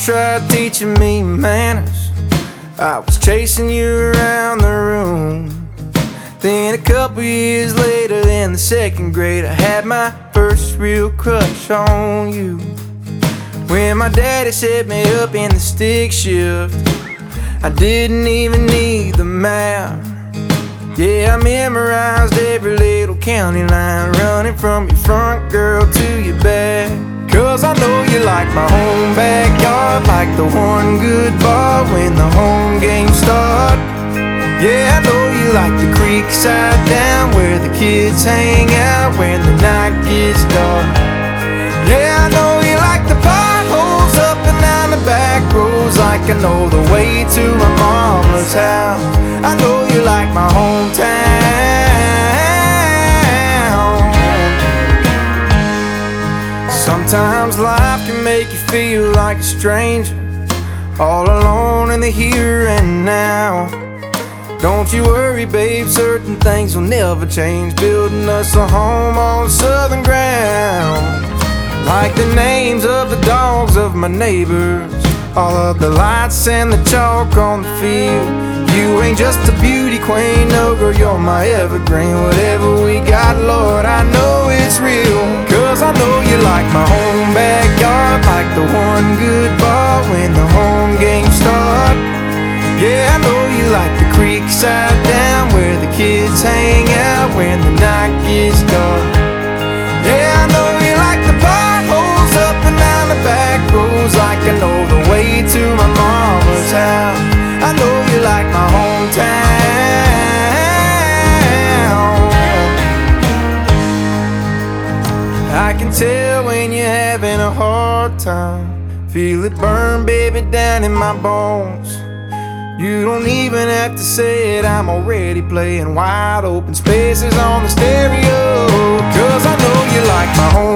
tried teaching me manners. I was chasing you around the room. Then a couple years later, in the second grade, I had my first real crush on you. When my daddy set me up in the stick shift, I didn't even need the map. Yeah, I memorized every little county line, running from your front, girl, to your back. Cause I know you like my home backyard, like the one good bar when the home games start. Yeah, I know you like the creek side down where the kids hang out when the night gets dark. Yeah, I know you like the potholes up and down the back roads, like I know the way to my mama's house. I know you like my hometown. Sometimes life can make you feel like a stranger, all alone in the here and now. Don't you worry, babe, certain things will never change, building us a home on southern ground. Like the names of the dogs of my neighbors, all of the lights and the chalk on the field. You ain't just a beauty queen, no girl, you're my evergreen. Whatever we got, Lord, I know it's real. Cause I know you like my home backyard, like the one good bar when the home games start. Yeah, I know you like the creek side down where the kids hang out when the night gets dark. Yeah, I know you like the potholes up and down the back roads, like I know the way to my mama's house. I know you like my hometown. I can tell when you're having a hard time, feel it burn, baby, down in my bones. You don't even have to say it, I'm already playing wide open spaces on the stereo. Cause I know you like my home